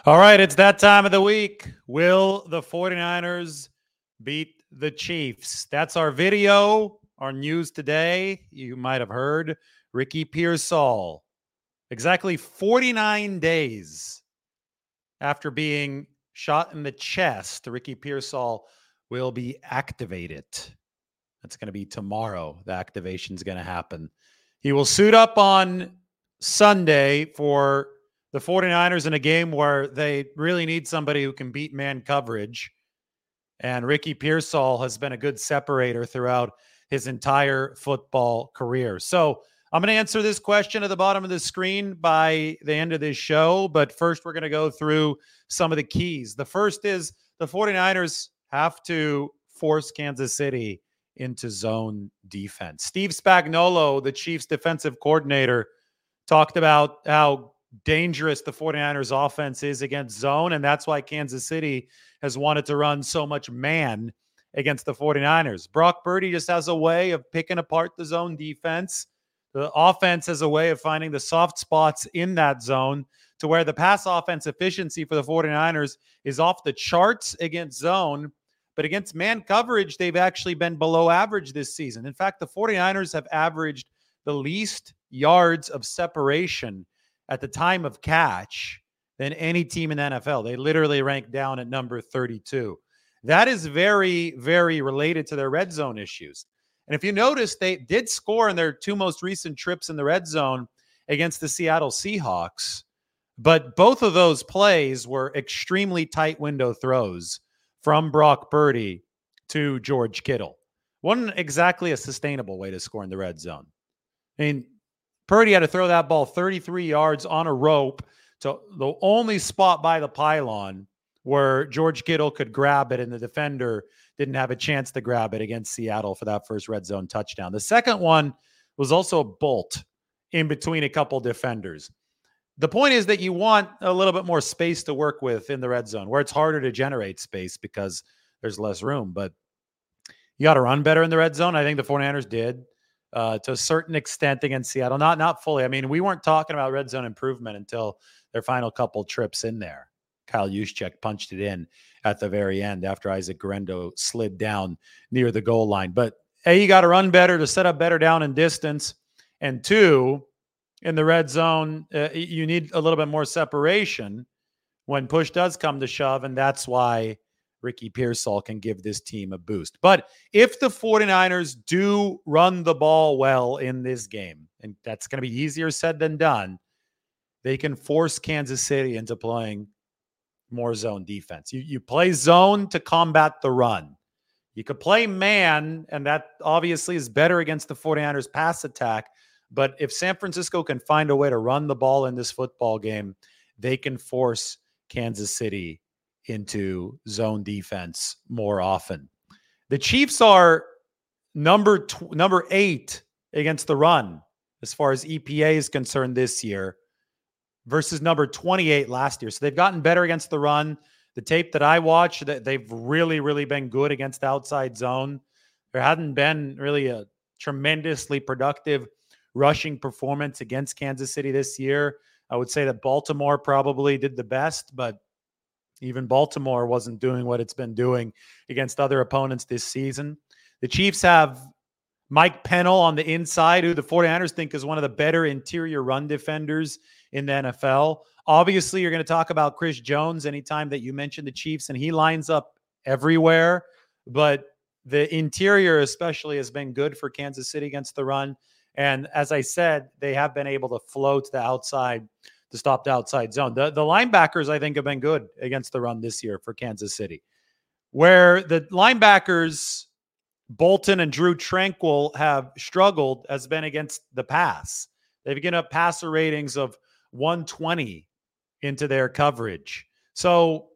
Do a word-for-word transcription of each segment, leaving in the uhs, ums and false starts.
All right, it's that time of the week. Will the 49ers beat the Chiefs? That's our video, our news today. You might have heard Ricky Pearsall, exactly forty-nine days after being shot in the chest, Ricky Pearsall will be activated. That's going to be tomorrow. The activation is going to happen. He will suit up on Sunday for the 49ers in a game where they really need somebody who can beat man coverage. And Ricky Pearsall has been a good separator throughout his entire football career. So I'm going to answer this question at the bottom of the screen by the end of this show. But first, we're going to go through some of the keys. The first is the 49ers have to force Kansas City into zone defense. Steve Spagnuolo, the Chiefs defensive coordinator, talked about how dangerous the 49ers offense is against zone, and that's why Kansas City has wanted to run so much man against the 49ers. Brock Purdy just has a way of picking apart the zone defense. The offense has a way of finding the soft spots in that zone to where the pass offense efficiency for the 49ers is off the charts against zone, but against man coverage, they've actually been below average this season. In fact, the 49ers have averaged the least yards of separation at the time of catch than any team in the N F L. They literally rank down at number thirty-two. That is very, very related to their red zone issues. And if you notice, they did score in their two most recent trips in the red zone against the Seattle Seahawks, but both of those plays were extremely tight window throws from Brock Purdy to George Kittle. Wasn't exactly a sustainable way to score in the red zone. I mean, Purdy had to throw that ball thirty-three yards on a rope to the only spot by the pylon where George Kittle could grab it and the defender didn't have a chance to grab it against Seattle for that first red zone touchdown. The second one was also a bolt in between a couple defenders. The point is that you want a little bit more space to work with in the red zone where it's harder to generate space because there's less room. But you got to run better in the red zone. I think the 49ers did. Uh, to a certain extent against Seattle. Not not fully. I mean, we weren't talking about red zone improvement until their final couple trips in there. Kyle Juszczyk punched it in at the very end after Isaac Guerendo slid down near the goal line. But A, you got to run better to set up better down and distance. And two, in the red zone, uh, you need a little bit more separation when push does come to shove, and that's why Ricky Pearsall can give this team a boost. But if the 49ers do run the ball well in this game, and that's going to be easier said than done, they can force Kansas City into playing more zone defense. You, you play zone to combat the run. You could play man, and that obviously is better against the 49ers pass attack. But if San Francisco can find a way to run the ball in this football game, they can force Kansas City into zone defense more often. The Chiefs are number tw- number eight against the run as far as E P A is concerned this year versus number twenty-eight last year. So they've gotten better against the run. The tape that I watched, that they've really, really been good against the outside zone. There hadn't been really a tremendously productive rushing performance against Kansas City this year. I would say that Baltimore probably did the best, but even Baltimore wasn't doing what it's been doing against other opponents this season. The Chiefs have Mike Pennell on the inside, who the 49ers think is one of the better interior run defenders in the N F L. Obviously, you're going to talk about Chris Jones anytime that you mention the Chiefs, and he lines up everywhere. But the interior especially has been good for Kansas City against the run. And as I said, they have been able to flow to the outside to stop the outside zone. The, the linebackers, I think, have been good against the run this year for Kansas City. Where the linebackers, Bolton and Drew Tranquill, have struggled has been against the pass. They've given up passer ratings of one twenty into their coverage. So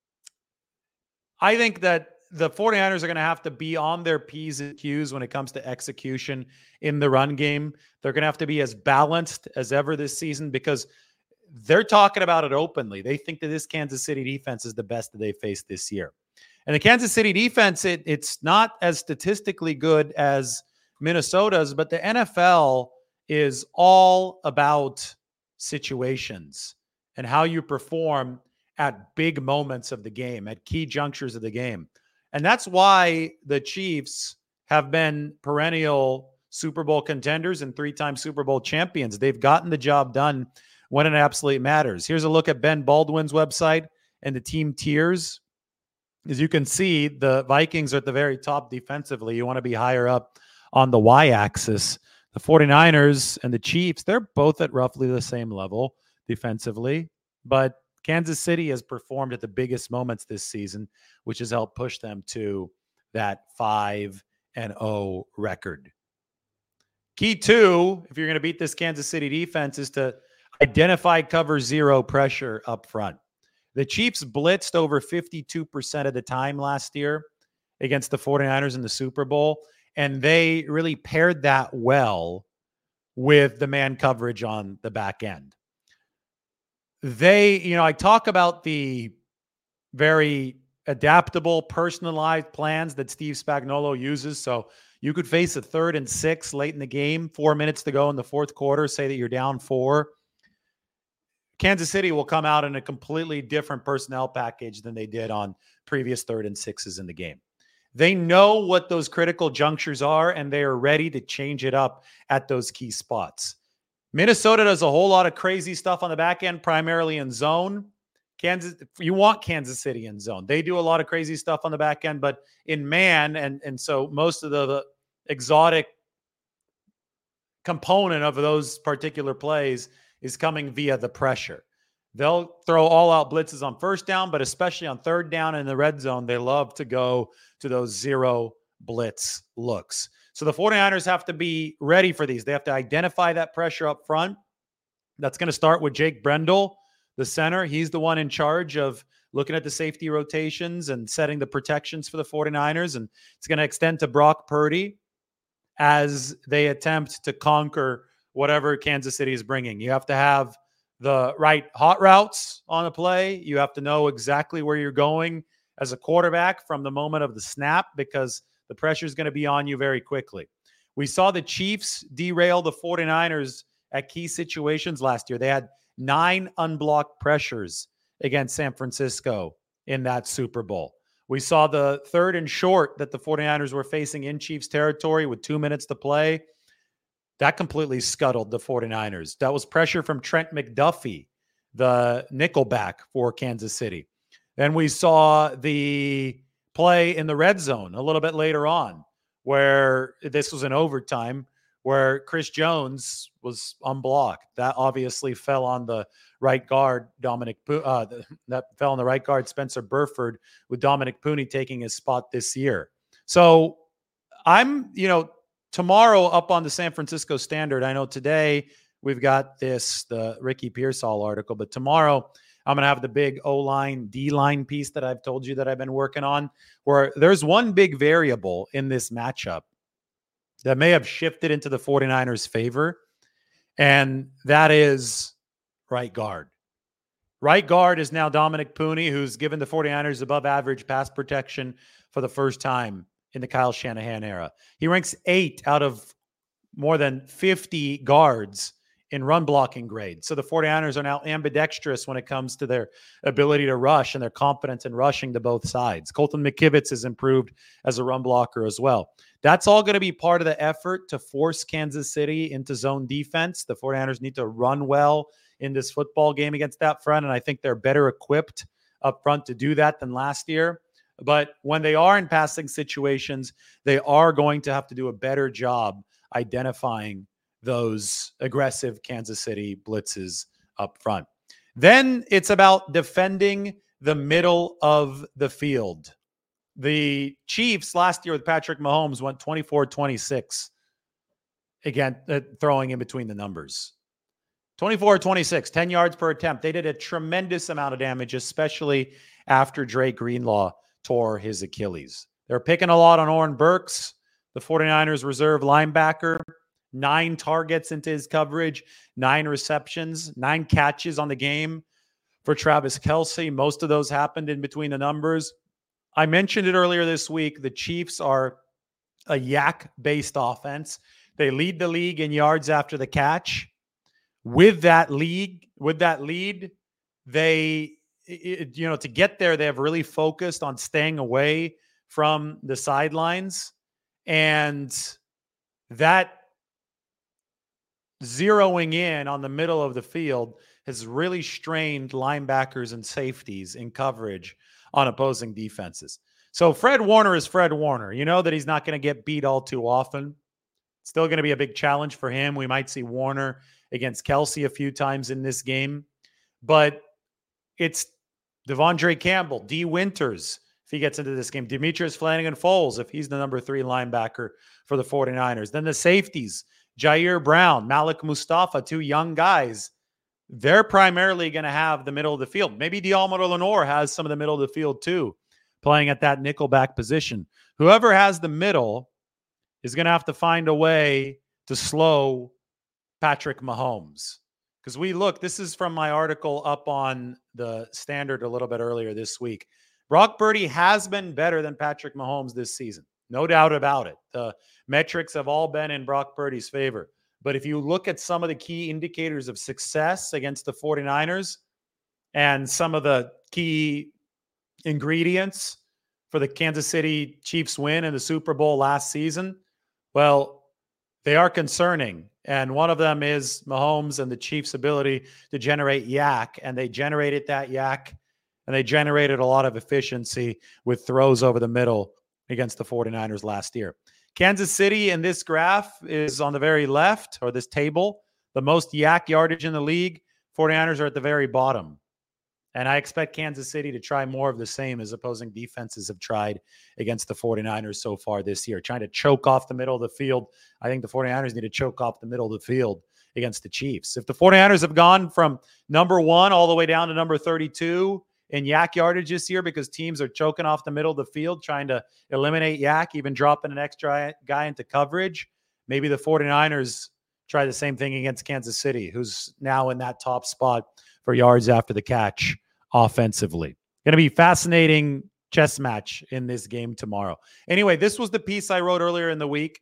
I think that the 49ers are going to have to be on their P's and Q's when it comes to execution in the run game. They're going to have to be as balanced as ever this season because they're talking about it openly. They think that this Kansas City defense is the best that they faced this year. And the Kansas City defense, it, it's not as statistically good as Minnesota's, but the N F L is all about situations and how you perform at big moments of the game, at key junctures of the game. And that's why the Chiefs have been perennial Super Bowl contenders and three-time Super Bowl champions. They've gotten the job done when it absolutely matters. Here's a look at Ben Baldwin's website and the team tiers. As you can see, the Vikings are at the very top defensively. You want to be higher up on the y-axis. The 49ers and the Chiefs, they're both at roughly the same level defensively, but Kansas City has performed at the biggest moments this season, which has helped push them to that five and oh record. Key two, if you're going to beat this Kansas City defense, is to identify cover zero pressure up front. The Chiefs blitzed over fifty-two percent of the time last year against the 49ers in the Super Bowl, and they really paired that well with the man coverage on the back end. They, you know, I talk about the very adaptable, personalized plans that Steve Spagnuolo uses. So you could face a third and six late in the game, four minutes to go in the fourth quarter, say that you're down four. Kansas City will come out in a completely different personnel package than they did on previous third and sixes in the game. They know what those critical junctures are, and they are ready to change it up at those key spots. Minnesota does a whole lot of crazy stuff on the back end, primarily in zone. Kansas, you want Kansas City in zone. They do a lot of crazy stuff on the back end, but in man, and, and so most of the, the exotic component of those particular plays is coming via the pressure. They'll throw all-out blitzes on first down, but especially on third down in the red zone, they love to go to those zero blitz looks. So the 49ers have to be ready for these. They have to identify that pressure up front. That's going to start with Jake Brendel, the center. He's the one in charge of looking at the safety rotations and setting the protections for the 49ers. And it's going to extend to Brock Purdy as they attempt to conquer whatever Kansas City is bringing. You have to have the right hot routes on a play. You have to know exactly where you're going as a quarterback from the moment of the snap, because the pressure is going to be on you very quickly. We saw the Chiefs derail the 49ers at key situations last year. They had nine unblocked pressures against San Francisco in that Super Bowl. We saw the third and short that the 49ers were facing in Chiefs territory with two minutes to play. That completely scuttled the 49ers. That was pressure from Trent McDuffie, the nickelback for Kansas City. Then we saw the play in the red zone a little bit later on, where this was an overtime, where Chris Jones was unblocked. That obviously fell on the right guard, Dominic, uh, that fell on the right guard, Spencer Burford, with Dominic Pooney taking his spot this year. So I'm, you know, tomorrow up on the San Francisco Standard, I know today we've got this, the Ricky Pearsall article, but tomorrow I'm going to have the big O-line, D-line piece that I've told you that I've been working on, where there's one big variable in this matchup that may have shifted into the 49ers' favor, and that is right guard. Right guard is now Dominic Pooney, who's given the 49ers above average pass protection for the first time in the Kyle Shanahan era. He ranks eight out of more than fifty guards in run blocking grade. So the 49ers are now ambidextrous when it comes to their ability to rush and their confidence in rushing to both sides. Colton McKivitz has improved as a run blocker as well. That's all going to be part of the effort to force Kansas City into zone defense. The 49ers need to run well in this football game against that front, and I think they're better equipped up front to do that than last year. But when they are in passing situations, they are going to have to do a better job identifying those aggressive Kansas City blitzes up front. Then it's about defending the middle of the field. The Chiefs last year with Patrick Mahomes went twenty-four twenty-six, again, uh, throwing in between the numbers. twenty-four twenty-six, ten yards per attempt. They did a tremendous amount of damage, especially after Dre Greenlaw tore his Achilles. They're picking a lot on Oren Burks, the 49ers reserve linebacker. Nine targets into his coverage, nine receptions, nine catches on the game for Travis Kelce. Most of those happened in between the numbers. I mentioned it earlier this week. The Chiefs are a yak-based offense. They lead the league in yards after the catch. With that league, with that lead, they it, you know, to get there, they have really focused on staying away from the sidelines. And that zeroing in on the middle of the field has really strained linebackers and safeties in coverage on opposing defenses. So Fred Warner is Fred Warner. You know that he's not going to get beat all too often. It's still going to be a big challenge for him. We might see Warner against Kelsey a few times in this game. But it's Devondre Campbell, D. Winters, if he gets into this game. Demetrius Flanagan-Foles, if he's the number three linebacker for the 49ers. Then the safeties, Jair Brown, Malik Mustafa, two young guys. They're primarily going to have the middle of the field. Maybe Deommodore Lenoir has some of the middle of the field too, playing at that nickelback position. Whoever has the middle is going to have to find a way to slow Patrick Mahomes. Because we look, this is from my article up on the Standard a little bit earlier this week. Brock Purdy has been better than Patrick Mahomes this season. No doubt about it. The metrics have all been in Brock Purdy's favor. But if you look at some of the key indicators of success against the 49ers and some of the key ingredients for the Kansas City Chiefs win in the Super Bowl last season, well, they are concerning. And one of them is Mahomes and the Chiefs' ability to generate yak. And they generated that yak, and they generated a lot of efficiency with throws over the middle against the 49ers last year. Kansas City in this graph is on the very left, or this table, the most yak yardage in the league. 49ers are at the very bottom. And I expect Kansas City to try more of the same as opposing defenses have tried against the 49ers so far this year, trying to choke off the middle of the field. I think the 49ers need to choke off the middle of the field against the Chiefs. If the 49ers have gone from number one all the way down to number thirty-two in yak yardage this year because teams are choking off the middle of the field, trying to eliminate yak, even dropping an extra guy into coverage, maybe the 49ers try the same thing against Kansas City, who's now in that top spot for yards after the catch offensively. Going to be fascinating chess match in this game tomorrow. Anyway, this was the piece I wrote earlier in the week.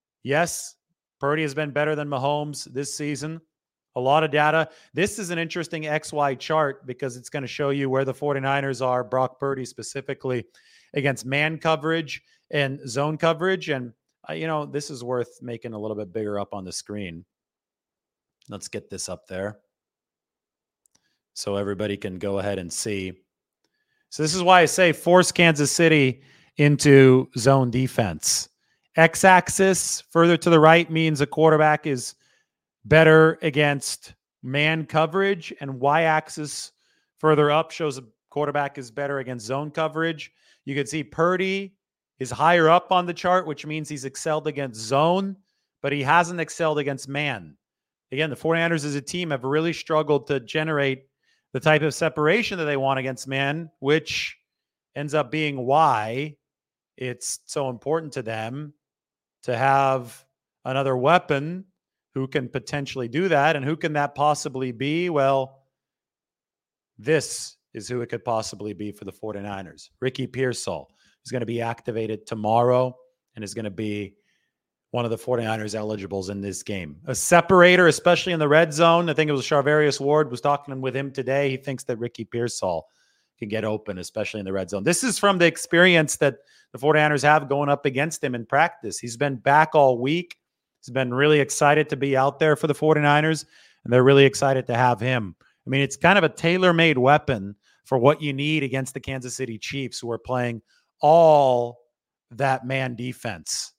Yes, Purdy has been better than Mahomes this season. A lot of data. This is an interesting X Y chart because it's going to show you where the 49ers are, Brock Purdy specifically, against man coverage and zone coverage. And, uh, you know, this is worth making a little bit bigger up on the screen. Let's get this up there so everybody can go ahead and see. So this is why I say force Kansas City into zone defense. X-axis further to the right means a quarterback is better against man coverage, and Y-axis further up shows a quarterback is better against zone coverage. You can see Purdy is higher up on the chart, which means he's excelled against zone, but he hasn't excelled against man. Again, the 49ers as a team have really struggled to generate the type of separation that they want against man, which ends up being why it's so important to them to have another weapon who can potentially do that. And who can that possibly be? Well, this is who it could possibly be for the 49ers. Ricky Pearsall is going to be activated tomorrow and is going to be one of the 49ers eligibles in this game. A separator, especially in the red zone. I think it was Charvarius Ward was talking with him today. He thinks that Ricky Pearsall can get open, especially in the red zone. This is from the experience that the 49ers have going up against him in practice. He's been back all week. He's been really excited to be out there for the 49ers, and they're really excited to have him. I mean, it's kind of a tailor-made weapon for what you need against the Kansas City Chiefs, who are playing all that man defense.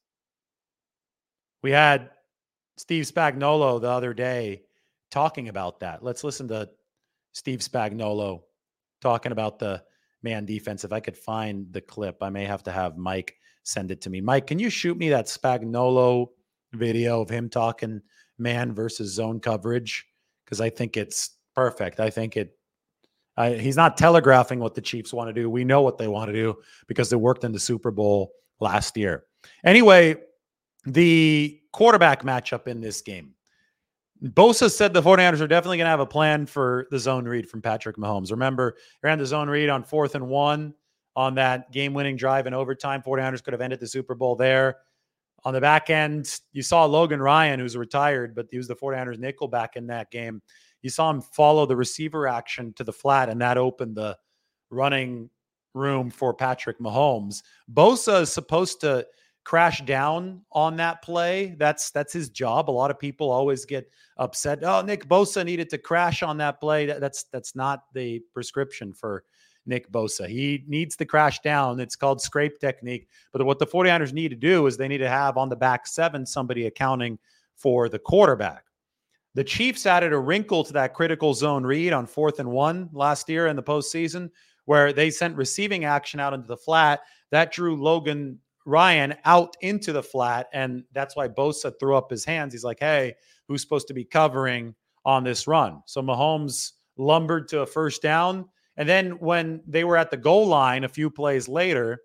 We had Steve Spagnuolo the other day talking about that. Let's listen to Steve Spagnuolo talking about the man defense. If I could find the clip, I may have to have Mike send it to me. Mike, can you shoot me that Spagnuolo video of him talking man versus zone coverage? Because I think it's perfect. I think it, I, he's not telegraphing what the Chiefs want to do. We know what they want to do because they worked in the Super Bowl last year. Anyway, the quarterback matchup in this game. Bosa said the 49ers are definitely going to have a plan for the zone read from Patrick Mahomes. Remember, he ran the zone read on fourth and one on that game-winning drive in overtime. 49ers could have ended the Super Bowl there. On the back end, you saw Logan Ryan, who's retired, but he was the 49ers nickel back in that game. you saw him follow the receiver action to the flat, and that opened the running room for Patrick Mahomes. Bosa is supposed to crash down on that play. That's that's his job. A lot of people always get upset. Oh, Nick Bosa needed to crash on that play. That, that's that's not the prescription for Nick Bosa. He needs to crash down. It's called scrape technique. But what the 49ers need to do is they need to have on the back seven somebody accounting for the quarterback. The Chiefs added a wrinkle to that critical zone read on fourth and one last year in the postseason, where they sent receiving action out into the flat. That drew Logan Ryan out into the flat, and that's why Bosa threw up his hands. He's like, hey, who's supposed to be covering on this run? So Mahomes lumbered to a first down, and then when they were at the goal line a few plays later,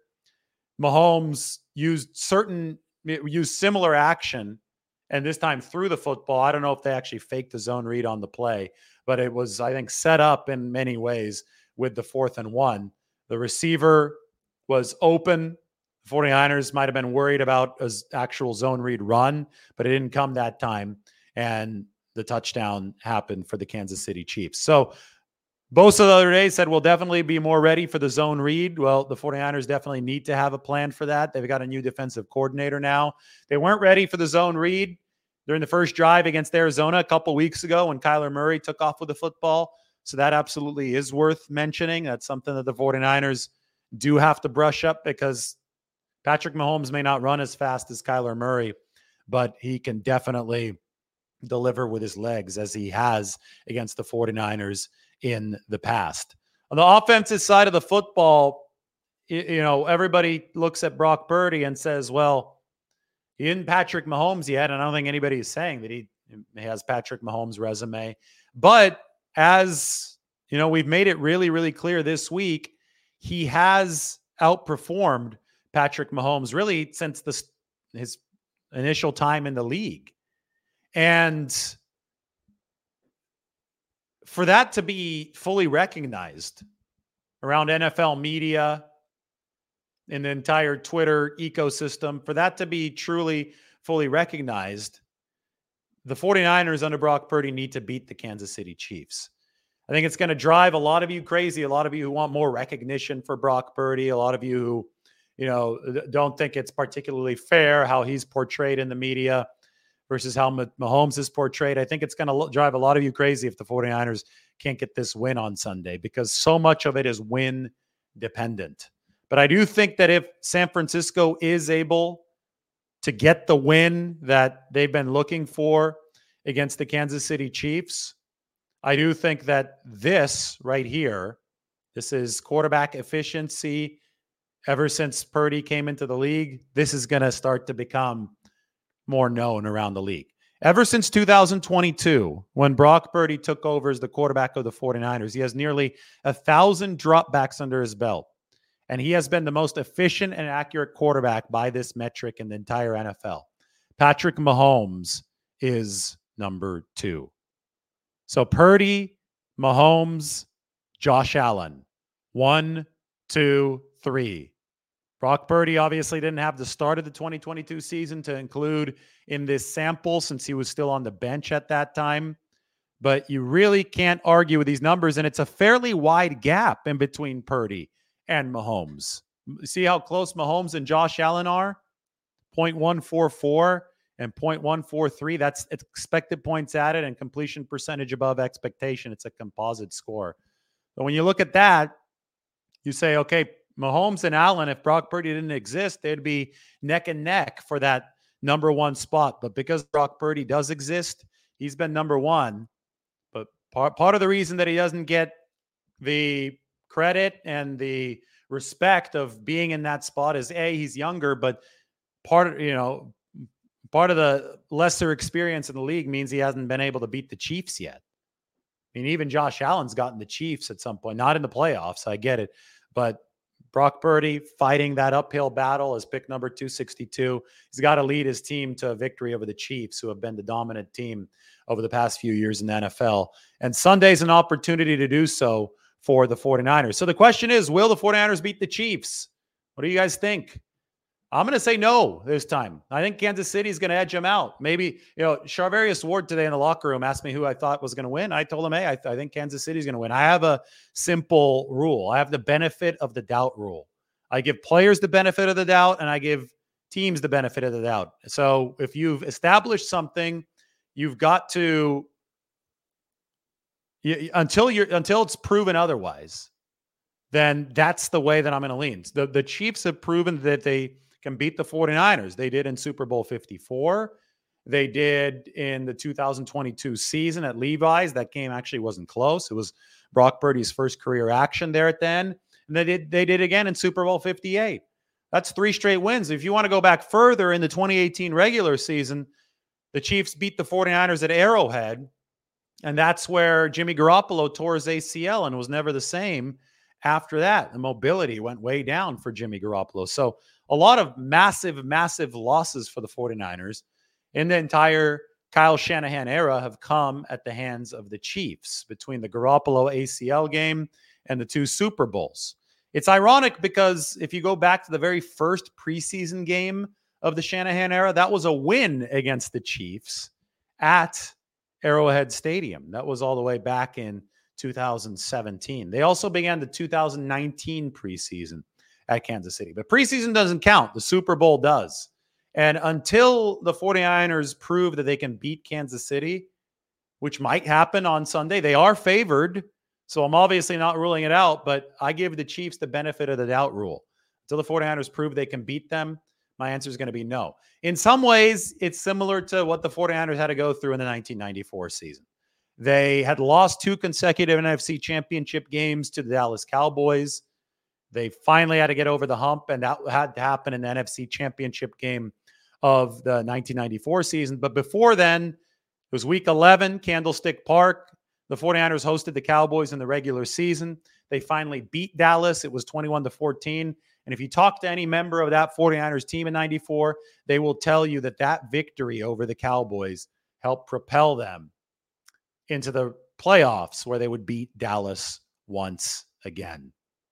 Mahomes used certain, used similar action, and this time threw the football. I don't know if they actually faked the zone read on the play, but it was, I think, set up in many ways with the fourth and one. The receiver was open. The 49ers might have been worried about an actual zone read run, but it didn't come that time, and the touchdown happened for the Kansas City Chiefs. So Bosa the other day said we'll definitely be more ready for the zone read. Well, the 49ers definitely need to have a plan for that. They've got a new defensive coordinator now. They weren't ready for the zone read during the first drive against Arizona a couple weeks ago when Kyler Murray took off with the football. So that absolutely is worth mentioning. That's something that the 49ers do have to brush up, because Patrick Mahomes may not run as fast as Kyler Murray, but he can definitely deliver with his legs, as he has against the 49ers in the past. On the offensive side of the football, you know, everybody looks at Brock Purdy and says, well, he isn't Patrick Mahomes yet. And I don't think anybody is saying that he has Patrick Mahomes' resume. But as, you know, we've made it really, really clear this week, he has outperformed Patrick Mahomes really since the, his initial time in the league. And for that to be fully recognized around N F L media, in the entire Twitter ecosystem, for that to be truly fully recognized, the 49ers under Brock Purdy need to beat the Kansas City Chiefs. I think it's going to drive a lot of you crazy, a lot of you who want more recognition for Brock Purdy, a lot of you who, you know, don't think it's particularly fair how he's portrayed in the media versus how Mahomes is portrayed. I think it's going to drive a lot of you crazy if the 49ers can't get this win on Sunday, because so much of it is win dependent. But I do think that if San Francisco is able to get the win that they've been looking for against the Kansas City Chiefs, I do think that this right here, this is quarterback efficiency ever since Purdy came into the league. This is going to start to become more known around the league. Ever since two thousand twenty-two, when Brock Purdy took over as the quarterback of the 49ers, he has nearly a thousand dropbacks under his belt. And he has been the most efficient and accurate quarterback by this metric in the entire N F L. Patrick Mahomes is number two. So Purdy, Mahomes, Josh Allen. One, two, three. Brock Purdy obviously didn't have the start of the twenty twenty-two season to include in this sample since he was still on the bench at that time. But you really can't argue with these numbers, and it's a fairly wide gap in between Purdy and Mahomes. See how close Mahomes and Josh Allen are? point one four four and point one four three. That's expected points added and completion percentage above expectation. It's a composite score. But when you look at that, you say, okay, Mahomes and Allen, if Brock Purdy didn't exist, they'd be neck and neck for that number one spot. But because Brock Purdy does exist, he's been number one. But part, part of the reason that he doesn't get the credit and the respect of being in that spot is, A, he's younger, but part of, you know, part of the lesser experience in the league means he hasn't been able to beat the Chiefs yet. I mean, even Josh Allen's gotten the Chiefs at some point, not in the playoffs. I get it. But Brock Purdy fighting that uphill battle as pick number two sixty-two. He's got to lead his team to a victory over the Chiefs, who have been the dominant team over the past few years in the N F L. And Sunday's an opportunity to do so for the 49ers. So the question is, will the 49ers beat the Chiefs? What do you guys think? I'm going to say no this time. I think Kansas City is going to edge them out. Maybe, you know, Charvarius Ward today in the locker room asked me who I thought was going to win. I told him, hey, I, th- I think Kansas City is going to win. I have a simple rule. I have the benefit of the doubt rule. I give players the benefit of the doubt, and I give teams the benefit of the doubt. So if you've established something, you've got to you, until you're until it's proven otherwise. Then that's the way that I'm going to lean. The the Chiefs have proven that they can beat the 49ers. They did in Super Bowl fifty-four. They did in the two thousand twenty-two season at Levi's. That game actually wasn't close. It was Brock Purdy's first career action there at the end. And they did, they did again in Super Bowl fifty-eight. That's three straight wins. If you want to go back further in the twenty eighteen regular season, the Chiefs beat the 49ers at Arrowhead. And that's where Jimmy Garoppolo tore his A C L and was never the same after that. The mobility went way down for Jimmy Garoppolo. So a lot of massive, massive losses for the 49ers in the entire Kyle Shanahan era have come at the hands of the Chiefs between the Garoppolo A C L game and the two Super Bowls. It's ironic because if you go back to the very first preseason game of the Shanahan era, that was a win against the Chiefs at Arrowhead Stadium. That was all the way back in two thousand seventeen. They also began the two thousand nineteen preseason at Kansas City. But preseason doesn't count. The Super Bowl does. And until the 49ers prove that they can beat Kansas City, which might happen on Sunday, they are favored. So I'm obviously not ruling it out, but I give the Chiefs the benefit of the doubt rule. Until the 49ers prove they can beat them, my answer is going to be no. In some ways, it's similar to what the 49ers had to go through in the nineteen ninety-four season. They had lost two consecutive N F C championship games to the Dallas Cowboys. They finally had to get over the hump, and that had to happen in the N F C championship game of the nineteen ninety-four season. But before then, it was week eleven, Candlestick Park. The 49ers hosted the Cowboys in the regular season. They finally beat Dallas. It was twenty-one to fourteen. And if you talk to any member of that 49ers team in ninety-four, they will tell you that that victory over the Cowboys helped propel them into the playoffs where they would beat Dallas once again.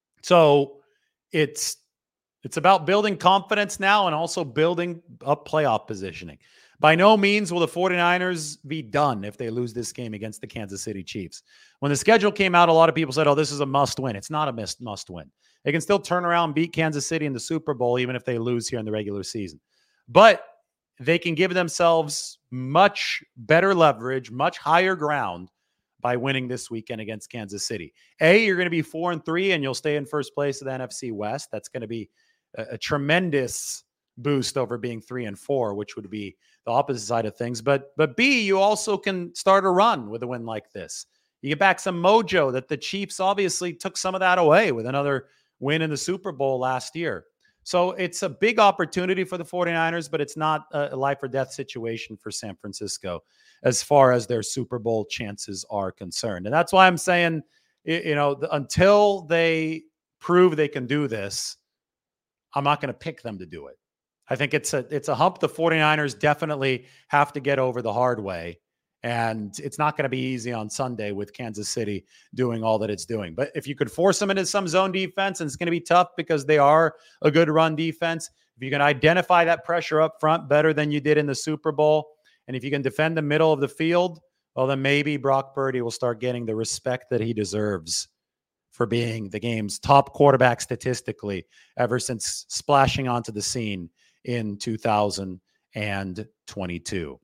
So it's it's about building confidence now and also building up playoff positioning. By no means will the 49ers be done if they lose this game against the Kansas City Chiefs. When the schedule came out, a lot of people said, oh, this is a must win. It's not a must win. They can still turn around and beat Kansas City in the Super Bowl, even if they lose here in the regular season. But they can give themselves much better leverage, much higher ground by winning this weekend against Kansas City. A, you're going to be four and three, and you'll stay in first place of the N F C West. That's going to be a, a tremendous boost over being three and four, which would be the opposite side of things. But but B, you also can start a run with a win like this. You get back some mojo that the Chiefs obviously took some of that away with another win in the Super Bowl last year. So it's a big opportunity for the 49ers, but it's not a life or death situation for San Francisco as far as their Super Bowl chances are concerned. And that's why I'm saying, you know, until they prove they can do this, I'm not going to pick them to do it. I think it's a it's a hump the 49ers definitely have to get over the hard way. And it's not going to be easy on Sunday with Kansas City doing all that it's doing. But if you could force them into some zone defense, and it's going to be tough because they are a good run defense, if you can identify that pressure up front better than you did in the Super Bowl, and if you can defend the middle of the field, well, then maybe Brock Purdy will start getting the respect that he deserves for being the game's top quarterback statistically ever since splashing onto the scene in two thousand twenty-two.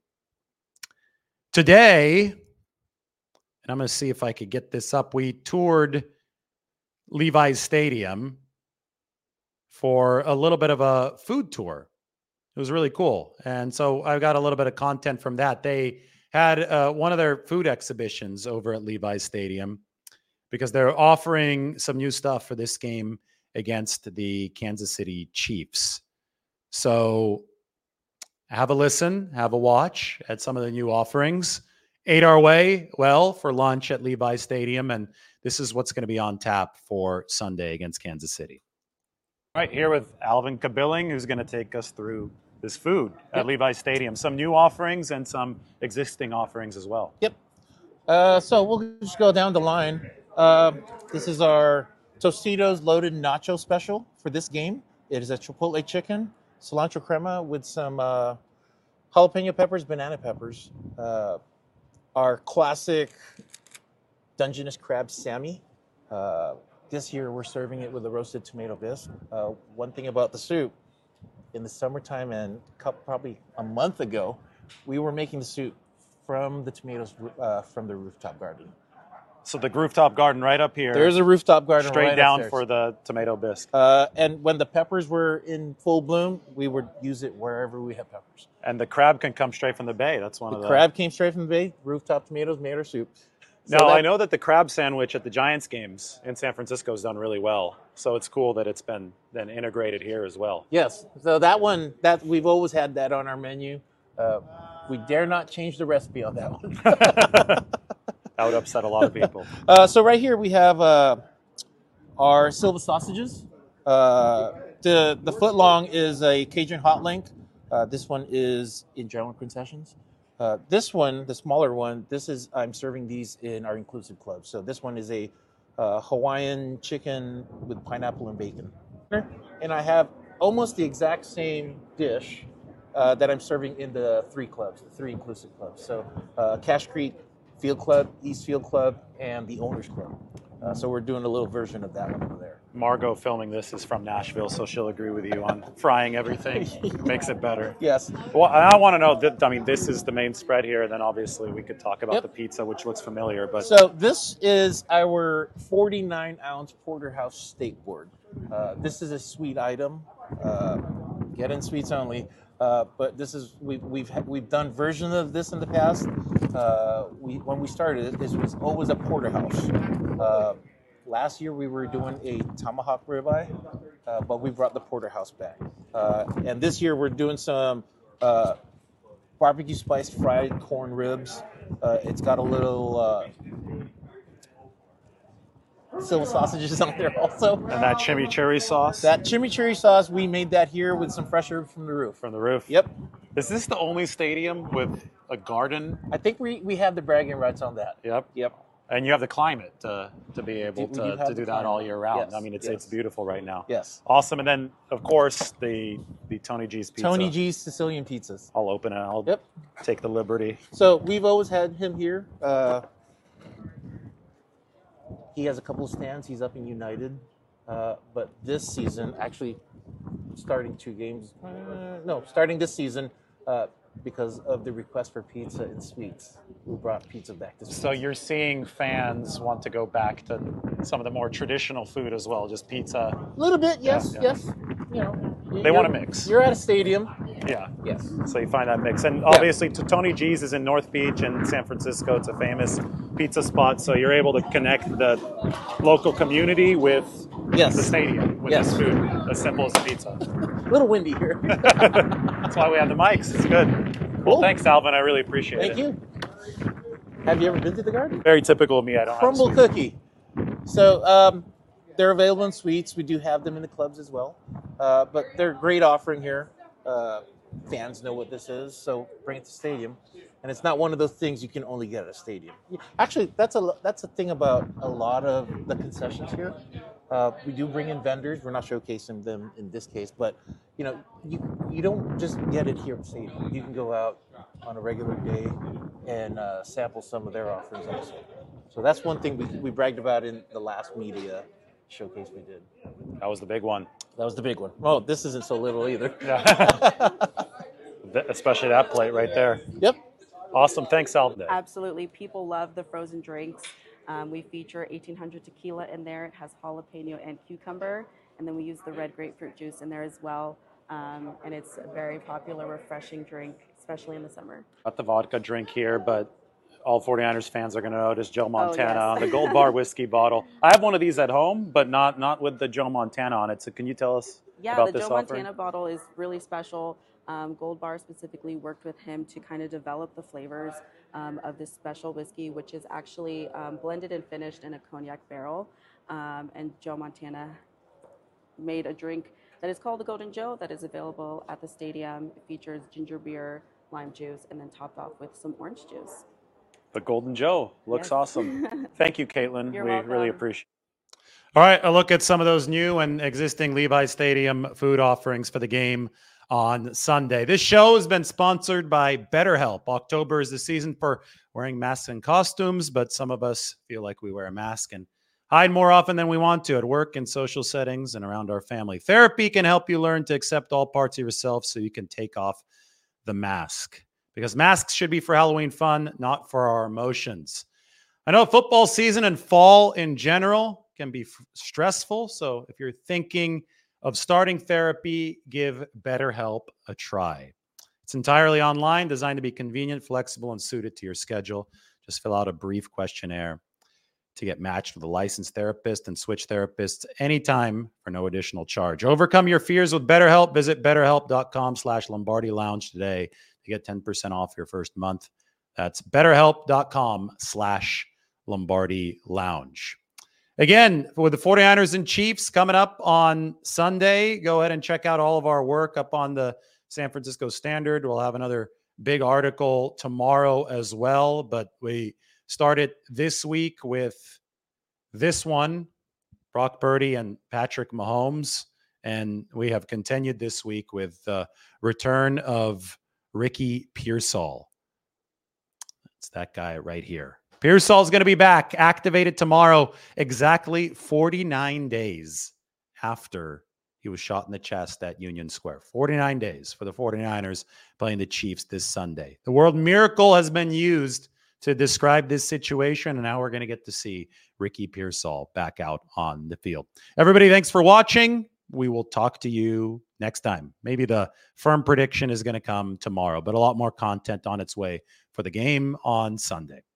Today, and I'm going to see if I could get this up, we toured Levi's Stadium for a little bit of a food tour. It was really cool. And so I got a little bit of content from that. They had uh, one of their food exhibitions over at Levi's Stadium because they're offering some new stuff for this game against the Kansas City Chiefs. So have a listen, have a watch at some of the new offerings. Ate our way well for lunch at Levi's Stadium, and this is what's going to be on tap for Sunday against Kansas City. All right, here with Alvin Kabilling, who's going to take us through this food at yep. Levi's Stadium. Some new offerings and some existing offerings as well. Yep. Uh, so we'll just go down the line. Uh, this is our Tostitos Loaded Nacho Special for this game. It is a Chipotle chicken cilantro crema with some uh, jalapeno peppers, banana peppers. Uh, our classic Dungeness crab Sammy. Uh, this year we're serving it with a roasted tomato bisque. Uh, one thing about the soup, in the summertime and couple, probably a month ago, we were making the soup from the tomatoes uh, from the rooftop garden. So the rooftop garden right up here. There's a rooftop garden straight right down upstairs. for the tomato bisque. Uh, and when the peppers were in full bloom, we would use it wherever we have peppers. And the crab can come straight from the bay. That's one The of the crab came straight from the bay. Rooftop tomatoes made our soup. So now, that- I know that the crab sandwich at the Giants games in San Francisco has done really well. So it's cool that it's been then integrated here as well. Yes. So that one, that we've always had that on our menu. Uh, we dare not change the recipe on that one. That would upset a lot of people. Uh, so right here we have uh, our Silva sausages. Uh, the the foot long is a Cajun hot link. Uh, this one is in general concessions. Uh, this one, the smaller one, this is I'm serving these in our inclusive club. So this one is a uh, Hawaiian chicken with pineapple and bacon. And I have almost the exact same dish uh, that I'm serving in the three clubs, the three inclusive clubs. So uh, Cache Creek Field Club, East Field Club, and the Owners Club. Uh, so we're doing a little version of that one over there. Margot filming this is from Nashville, so she'll agree with you on frying everything. Makes it better. Yes. Well, I want to know, that, I mean, this is the main spread here, and then obviously we could talk about Yep. the pizza, which looks familiar. But So this is our forty-nine ounce porterhouse steak board. Uh, this is a sweet item. Uh, get in sweets only. Uh, but this is we've we've we've done versions of this in the past. Uh, we when we started it, this was always a porterhouse. Uh, last year we were doing a tomahawk ribeye, uh, but we brought the porterhouse back. Uh, and this year we're doing some uh, barbecue spiced fried corn ribs. Uh, it's got a little uh, Silva sausages on there also. and that chimichurri sauce That chimichurri sauce, we made that here with some fresh herbs from the roof. from the roof. Yep. Is this the only stadium with a garden? I think we, we have the bragging rights on that. Yep. Yep. And you have the climate to, to be able We do to, have to the do that climate. all year round. Yes, I mean, it's yes. it's beautiful right now. Yes. Awesome. And then, of course, the the Tony G's pizza. Tony G's Sicilian pizzas. I'll open it. I'll Yep. take the liberty. So we've always had him here. Uh, he has a couple of stands. He's up in United. Uh, but this season, actually starting two games, uh, no, starting this season, uh, because of the request for pizza and sweets, we brought pizza back this So you're seeing fans want to go back to some of the more traditional food as well, just pizza. A little bit, yes, Yeah, yeah. yes. You know, They want to you're- mix. You're at a stadium. Yeah. Yes. So you find that mix. And obviously, to Tony G's is in North Beach in San Francisco. It's a famous pizza spot. So you're able to connect the local community with Yes. the stadium with Yes. this food, as simple as a pizza. A little windy here. That's why we have the mics. It's good. Well, Cool. thanks, Alvin. I really appreciate Thank it. you. Have you ever been to the garden? Very typical of me. I don't Crumble have a sweet- cookie. So um, they're available in sweets. We do have them in the clubs as well. Uh, but they're a great offering here. Uh, fans know what this is, so bring it to stadium. And it's not one of those things you can only get at a stadium. Actually, that's a that's a thing about a lot of the concessions here. Uh, we do bring in vendors. We're not showcasing them in this case, but you know, you you don't just get it here at stadium. You can go out on a regular day and uh, sample some of their offerings also. So that's one thing we, we bragged about in the last media showcase we did. That was the big one. That was the big one. Oh, this isn't so little either. Th- Especially that plate right there. Yep. Awesome. Thanks, Alvin. Absolutely. People love the frozen drinks. Um, we feature eighteen hundred tequila in there. It has jalapeno and cucumber. And then we use the red grapefruit juice in there as well. Um, and it's a very popular, refreshing drink, especially in the summer. Got the vodka drink here, but all forty-niners fans are going to notice Joe Montana yes. on the Gold Bar whiskey bottle. I have one of these at home, but not not with the Joe Montana on it. So can you tell us Yeah, about the this Joe offering? Montana bottle is really special. Um, Gold Bar specifically worked with him to kind of develop the flavors um, of this special whiskey, which is actually um, blended and finished in a cognac barrel. Um, and Joe Montana made a drink that is called the Golden Joe that is available at the stadium. It features ginger beer, lime juice, and then topped off with some orange juice. The Golden Joe looks Yes. awesome. Thank you, Caitlin. You're we really welcome. appreciate it. All right, a look at some of those new and existing Levi Stadium food offerings for the game. on Sunday. This show has been sponsored by BetterHelp. October is the season for wearing masks and costumes, but some of us feel like we wear a mask and hide more often than we want to at work, in social settings, and around our family. Therapy can help you learn to accept all parts of yourself so you can take off the mask. Because masks should be for Halloween fun, not for our emotions. I know football season and fall in general can be f- stressful. So if you're thinking of starting therapy, give BetterHelp a try. It's entirely online, designed to be convenient, flexible, and suited to your schedule. Just fill out a brief questionnaire to get matched with a licensed therapist and switch therapists anytime for no additional charge. Overcome your fears with BetterHelp. Visit betterhelp.com slash Lombardi Lounge today to get ten percent off your first month. That's betterhelp.com slash Lombardi Lounge. Again, with the 49ers and Chiefs coming up on Sunday, go ahead and check out all of our work up on the San Francisco Standard. We'll have another big article tomorrow as well, but we started this week with this one, Brock Purdy and Patrick Mahomes, and we have continued this week with the return of Ricky Pearsall. It's that guy right here. Pearsall is going to be back, activated tomorrow, exactly forty-nine days after he was shot in the chest at Union Square. forty-nine days for the 49ers playing the Chiefs this Sunday. The word miracle has been used to describe this situation, and now we're going to get to see Ricky Pearsall back out on the field. Everybody, thanks for watching. We will talk to you next time. Maybe the firm prediction is going to come tomorrow, but a lot more content on its way for the game on Sunday.